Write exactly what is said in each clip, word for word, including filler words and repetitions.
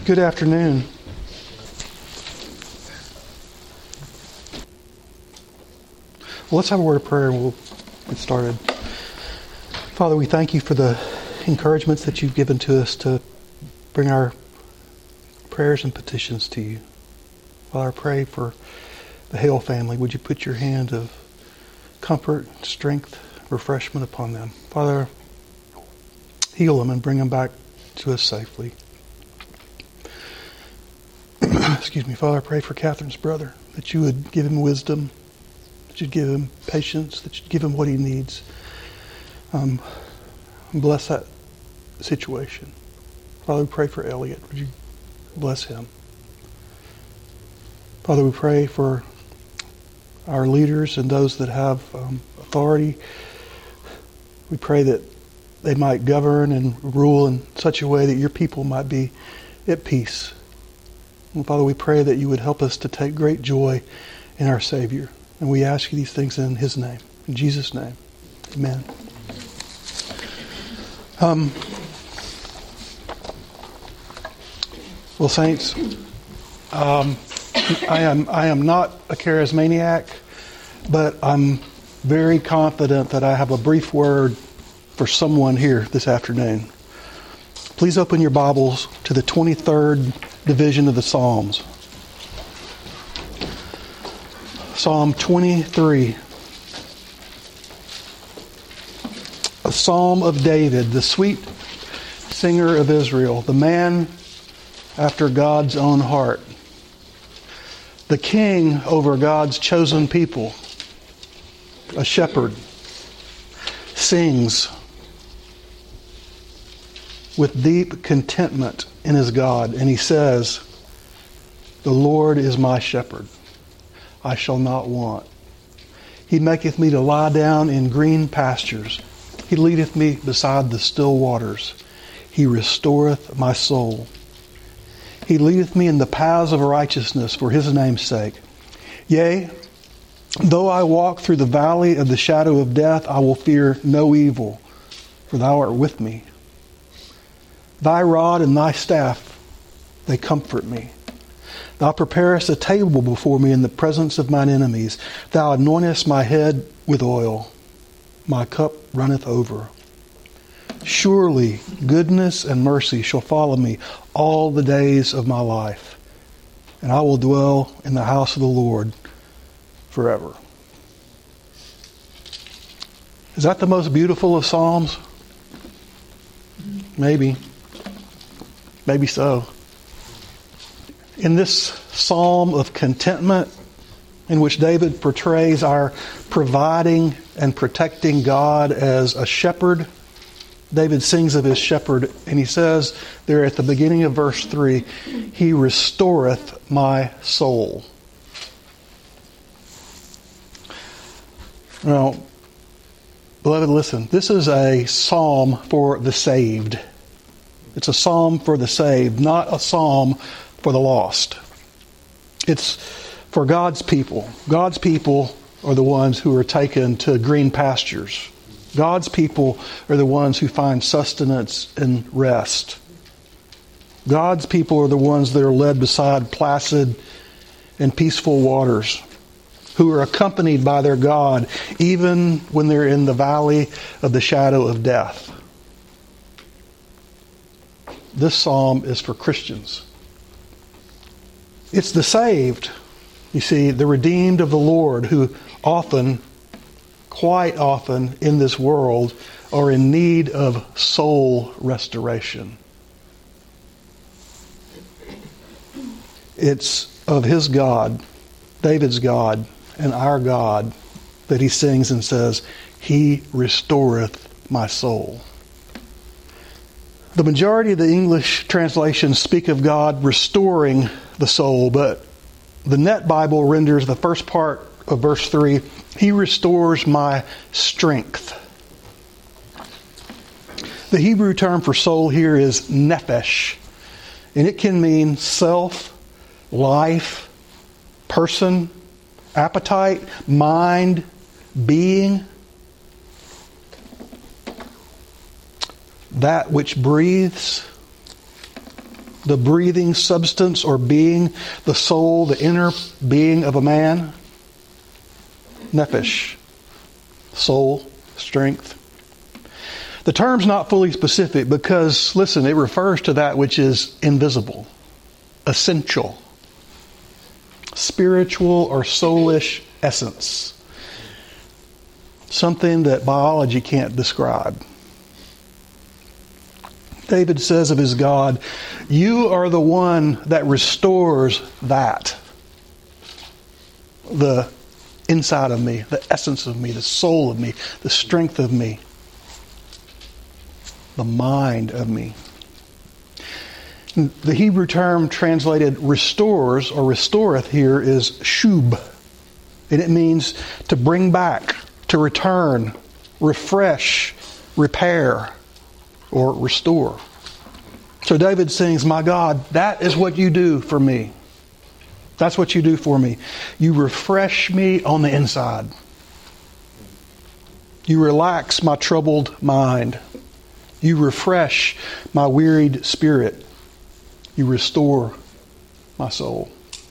Good afternoon. Well, let's have a word of prayer and we'll get started. Father, we thank you for the encouragements that you've given to us to bring our prayers and petitions to you. Father, I pray for the Hale family. Would you put your hand of comfort, strength, refreshment upon them? Father, heal them and bring them back to us safely. Excuse me, Father, I pray for Catherine's brother, that you would give him wisdom, that you'd give him patience, that you'd give him what he needs. Um, bless that situation. Father, we pray for Elliot. Would you bless him? Father, we pray for our leaders and those that have um, authority. We pray that they might govern and rule in such a way that your people might be at peace. And Father, we pray that you would help us to take great joy in our Savior. And we ask you these things in his name. In Jesus' name. Amen. Um, well, saints, um, I am I am not a charismaniac, but I'm very confident that I have a brief word for someone here this afternoon. Please open your Bibles to the twenty-third division of the Psalms. Psalm twenty-three. A psalm of David, the sweet singer of Israel, the man after God's own heart, the king over God's chosen people, a shepherd, sings with deep contentment in his God. And he says, "The Lord is my shepherd. I shall not want. He maketh me to lie down in green pastures. He leadeth me beside the still waters. He restoreth my soul. He leadeth me in the paths of righteousness for his name's sake. Yea, though I walk through the valley of the shadow of death, I will fear no evil, for thou art with me. Thy rod and thy staff, they comfort me. Thou preparest a table before me in the presence of mine enemies. Thou anointest my head with oil. My cup runneth over. Surely goodness and mercy shall follow me all the days of my life, and I will dwell in the house of the Lord forever." Is that the most beautiful of Psalms? Maybe. Maybe so. In this psalm of contentment, in which David portrays our providing and protecting God as a shepherd, David sings of his shepherd, and he says there at the beginning of verse three, "He restoreth my soul." Now, beloved, listen, this is a psalm for the saved. It's a psalm for the saved, not a psalm for the lost. It's for God's people. God's people are the ones who are taken to green pastures. God's people are the ones who find sustenance and rest. God's people are the ones that are led beside placid and peaceful waters, who are accompanied by their God even when they're in the valley of the shadow of death. This psalm is for Christians. It's the saved, you see, the redeemed of the Lord, who often, quite often in this world, are in need of soul restoration. It's of his God, David's God, and our God, that he sings and says, "He restoreth my soul." The majority of the English translations speak of God restoring the soul, but the Net Bible renders the first part of verse three, "He restores my strength." The Hebrew term for soul here is nephesh, and it can mean self, life, person, appetite, mind, being. That which breathes. the breathing substance or being, the soul, the inner being of a man. Nephesh, soul, strength. The term's not fully specific because, listen, it refers to that which is invisible, essential, spiritual or soulish essence. Something that biology can't describe. David says of his God, you are the one that restores that. The inside of me, the essence of me, the soul of me, the strength of me, the mind of me. The Hebrew term translated restores or restoreth here is shub. And it means to bring back, to return, refresh, repair, or restore. So David sings, my God, that is what you do for me. That's what you do for me. You refresh me on the inside. You relax my troubled mind. You refresh my wearied spirit. You restore my soul.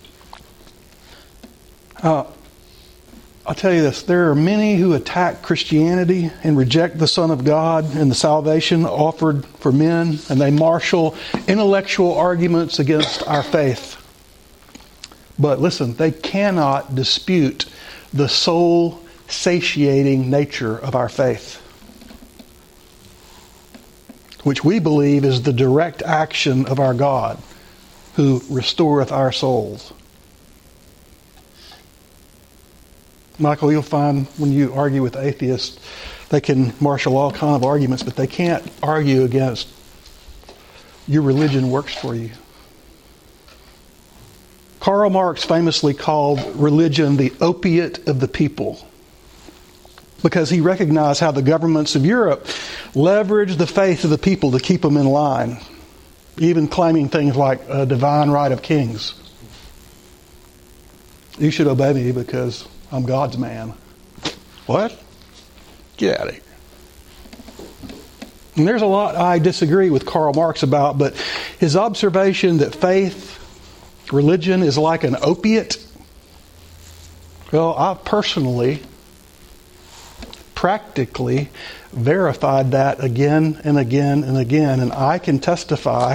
Uh, I'll tell you this, there are many who attack Christianity and reject the Son of God and the salvation offered for men, and they marshal intellectual arguments against our faith. But listen, they cannot dispute the soul-satiating nature of our faith, which we believe is the direct action of our God, who restoreth our souls. Michael, you'll find when you argue with atheists, they can marshal all kinds of arguments, but they can't argue against your religion works for you. Karl Marx famously called religion the opiate of the people because he recognized how the governments of Europe leveraged the faith of the people to keep them in line, even claiming things like a divine right of kings. You should obey me because I'm God's man. What? Get out of here. And there's a lot I disagree with Karl Marx about, but his observation that faith, religion is like an opiate, well, I personally, practically verified that again and again and again, and I can testify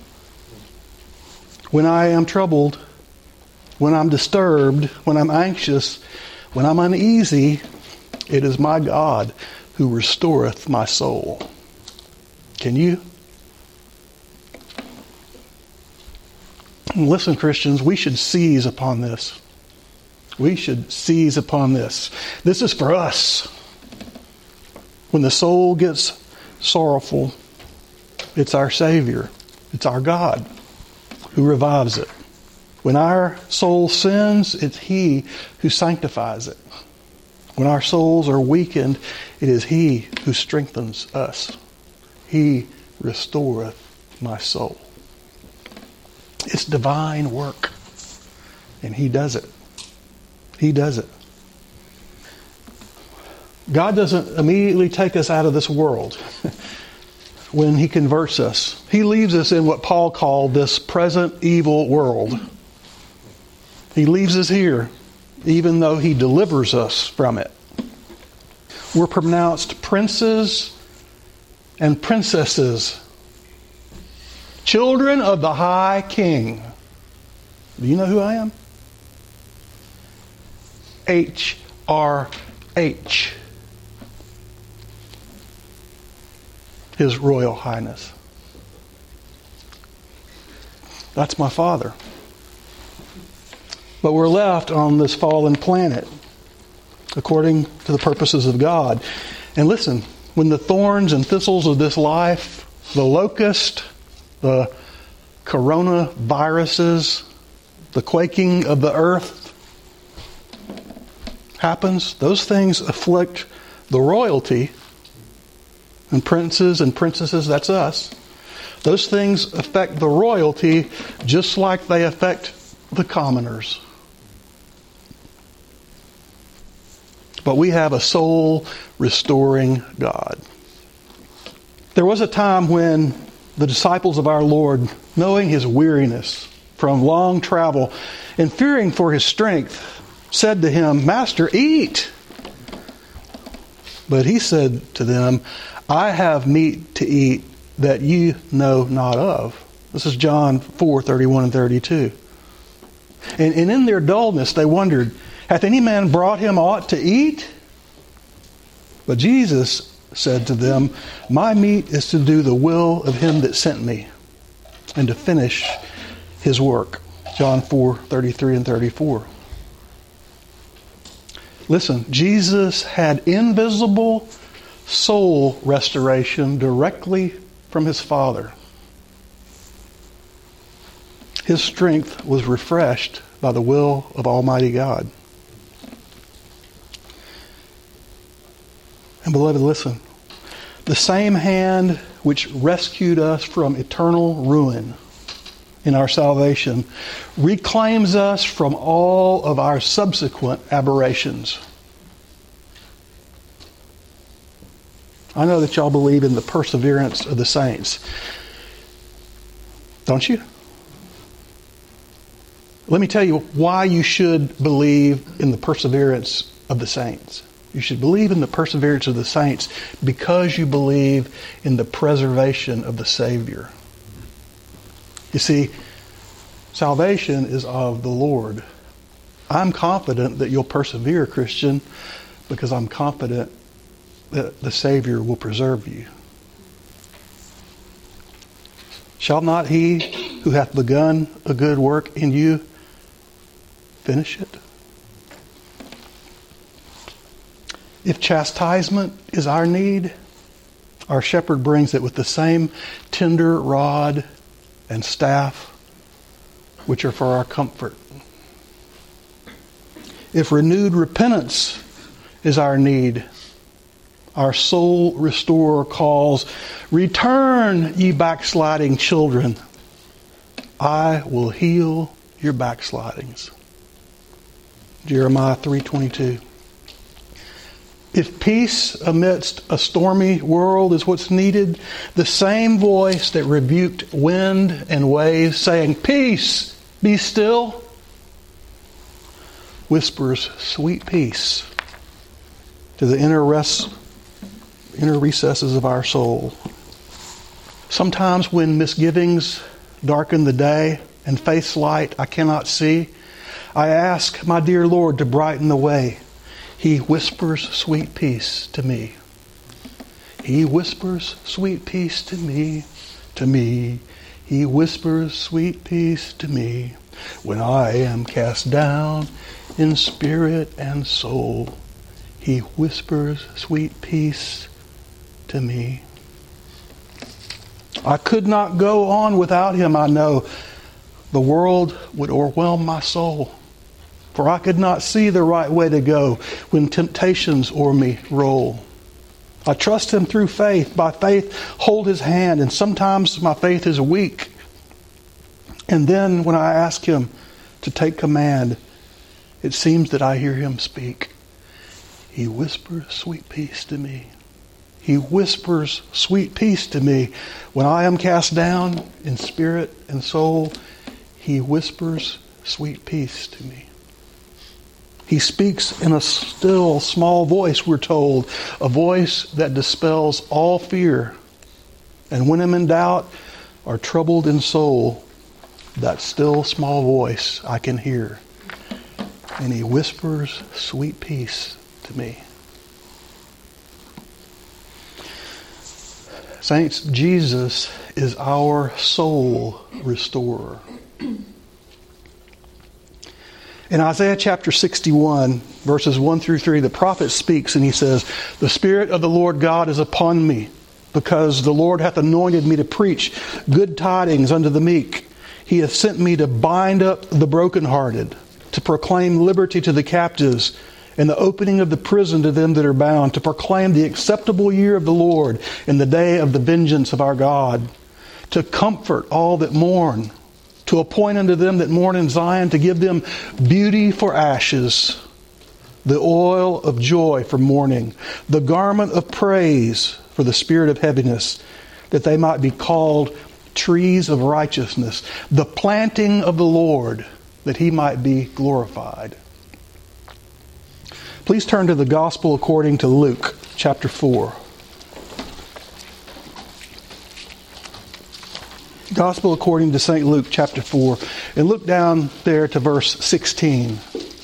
when I am troubled, when I'm disturbed, when I'm anxious, when I'm uneasy, it is my God who restoreth my soul. Can you? Listen, Christians, we should seize upon this. We should seize upon this. This is for us. When the soul gets sorrowful, it's our Savior. It's our God who revives it. When our soul sins, it's He who sanctifies it. When our souls are weakened, it is He who strengthens us. He restoreth my soul. It's divine work. And He does it. He does it. God doesn't immediately take us out of this world when He converts us. He leaves us in what Paul called this present evil world. He leaves us here, even though He delivers us from it. We're pronounced princes and princesses, children of the High King. Do you know who I am? H R H. His Royal Highness. That's my Father. But we're left on this fallen planet according to the purposes of God. And listen, when the thorns and thistles of this life, the locust, the coronaviruses, the quaking of the earth happens, those things afflict the royalty and princes and princesses, that's us. Those things affect the royalty just like they affect the commoners. But we have a soul-restoring God. There was a time when the disciples of our Lord knowing his weariness from long travel and fearing for his strength, said to him, Master, eat. But he said to them, I have meat to eat that you know not of. This is John four, thirty-one and thirty-two. And, and in their dullness they wondered, hath any man brought him aught to eat? But Jesus said to them, my meat is to do the will of him that sent me, and to finish his work. John four, thirty-three and thirty-four. Listen, Jesus had invisible soul restoration directly from his Father. His strength was refreshed by the will of Almighty God. And beloved, listen. The same hand which rescued us from eternal ruin in our salvation reclaims us from all of our subsequent aberrations. I know that y'all believe in the perseverance of the saints. Don't you? Let me tell you why you should believe in the perseverance of the saints. You should believe in the perseverance of the saints because you believe in the preservation of the Savior. You see, salvation is of the Lord. I'm confident that you'll persevere, Christian, because I'm confident that the Savior will preserve you. Shall not he who hath begun a good work in you finish it? If chastisement is our need, our shepherd brings it with the same tender rod and staff which are for our comfort. If renewed repentance is our need, our soul restorer calls, return, ye backsliding children. I will heal your backslidings. Jeremiah three twenty-two. If peace amidst a stormy world is what's needed, the same voice that rebuked wind and waves, saying, peace, be still, whispers sweet peace to the inner, rest, inner recesses of our soul. Sometimes when misgivings darken the day and faith's light I cannot see, I ask my dear Lord to brighten the way. He whispers sweet peace to me. He whispers sweet peace to me, to me. He whispers sweet peace to me when I am cast down in spirit and soul. He whispers sweet peace to me. I could not go on without him, I know. The world would overwhelm my soul. For I could not see the right way to go when temptations o'er me roll. I trust him through faith. By faith, hold his hand. And sometimes my faith is weak. And then when I ask him to take command, it seems that I hear him speak. He whispers sweet peace to me. He whispers sweet peace to me. When I am cast down in spirit and soul, he whispers sweet peace to me. He speaks in a still, small voice, we're told, a voice that dispels all fear. And when I'm in doubt or troubled in soul, that still, small voice I can hear. And he whispers sweet peace to me. Saints, Jesus is our soul restorer. In Isaiah chapter sixty-one, verses one through three, the prophet speaks and he says, the Spirit of the Lord God is upon me, because the Lord hath anointed me to preach good tidings unto the meek. He hath sent me to bind up the brokenhearted, to proclaim liberty to the captives, and the opening of the prison to them that are bound, to proclaim the acceptable year of the Lord and the day of the vengeance of our God, to comfort all that mourn, to appoint unto them that mourn in Zion, to give them beauty for ashes, the oil of joy for mourning, the garment of praise for the spirit of heaviness, that they might be called trees of righteousness, the planting of the Lord, that he might be glorified. Please turn to the Gospel according to Luke, chapter four. Gospel according to Saint Luke, chapter four. And look down there to verse sixteen.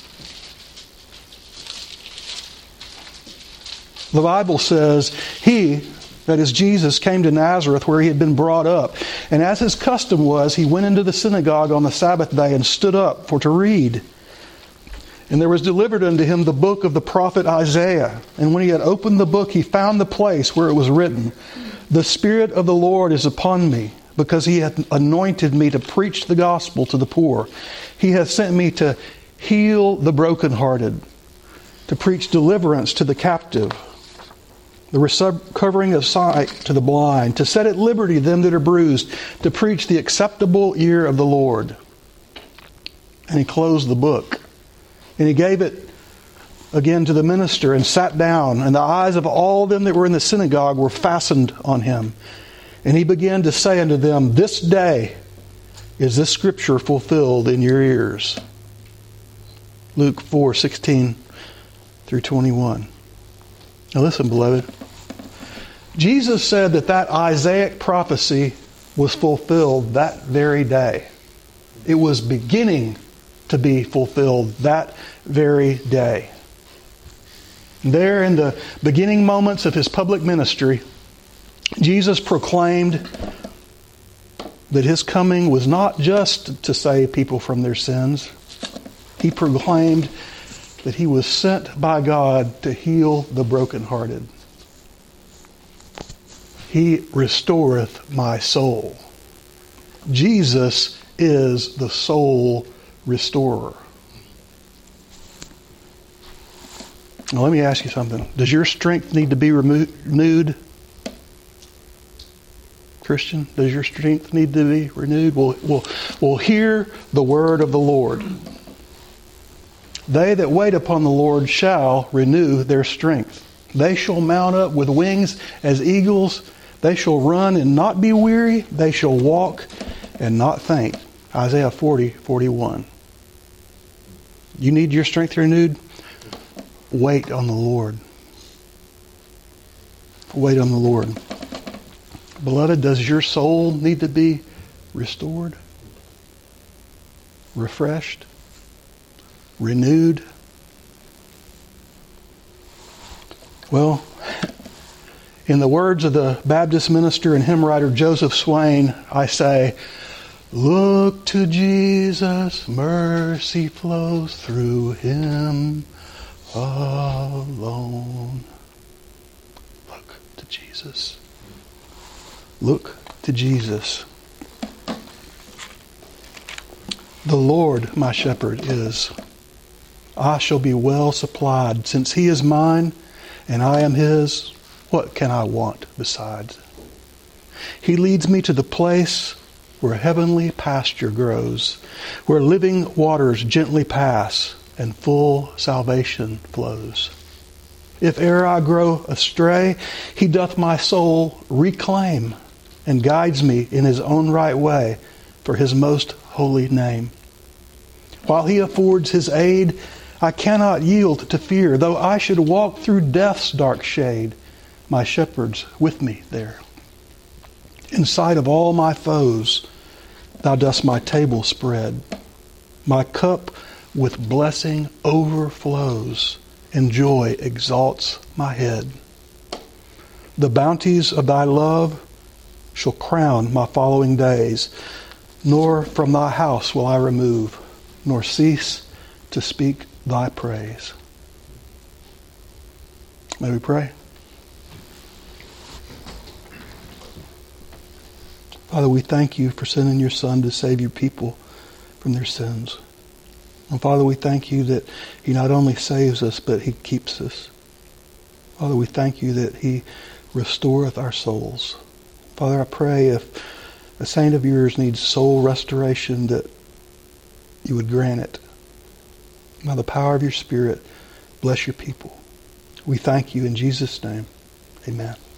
The Bible says, He, that is Jesus, came to Nazareth where he had been brought up. And as his custom was, he went into the synagogue on the Sabbath day and stood up for to read. And there was delivered unto him the book of the prophet Isaiah. And when he had opened the book, he found the place where it was written, The Spirit of the Lord is upon me, because he hath anointed me to preach the gospel to the poor. He hath sent me to heal the brokenhearted, to preach deliverance to the captive, the recovering of sight to the blind, to set at liberty them that are bruised, to preach the acceptable year of the Lord. And he closed the book. And he gave it again to the minister and sat down. And the eyes of all them that were in the synagogue were fastened on him. And he began to say unto them, This day is this scripture fulfilled in your ears. Luke four, sixteen through twenty-one. Now listen, beloved. Jesus said that that Isaiah prophecy was fulfilled that very day. It was beginning to be fulfilled that very day. There in the beginning moments of his public ministry, Jesus proclaimed that his coming was not just to save people from their sins. He proclaimed that he was sent by God to heal the brokenhearted. He restoreth my soul. Jesus is the soul restorer. Now let me ask you something. Does your strength need to be renewed? Christian, does your strength need to be renewed? We'll, we'll, we'll hear the word of the Lord. They that wait upon the Lord shall renew their strength. They shall mount up with wings as eagles. They shall run and not be weary. They shall walk and not faint. Isaiah forty, forty-one. You need your strength renewed? Wait on the Lord. Wait on the Lord. Beloved, does your soul need to be restored? Refreshed? Renewed? Well, in the words of the Baptist minister and hymn writer Joseph Swain, I say, look to Jesus, mercy flows through him alone. Look to Jesus. Look to Jesus. The Lord, my shepherd, is. I shall be well supplied. Since he is mine and I am his, what can I want besides? He leads me to the place where heavenly pasture grows, where living waters gently pass and full salvation flows. If e'er I grow astray, he doth my soul reclaim and guides me in his own right way for his most holy name. While he affords his aid, I cannot yield to fear. Though I should walk through death's dark shade, my shepherd's with me there. In sight of all my foes, thou dost my table spread. My cup with blessing overflows, and joy exalts my head. The bounties of thy love shall crown my following days, nor from thy house will I remove, nor cease to speak thy praise. May we pray? Father, we thank you for sending your Son to save your people from their sins. And Father, we thank you that he not only saves us, but he keeps us. Father, we thank you that he restoreth our souls. Father, I pray if a saint of yours needs soul restoration, that you would grant it. By the power of your Spirit, bless your people. We thank you in Jesus' name. Amen.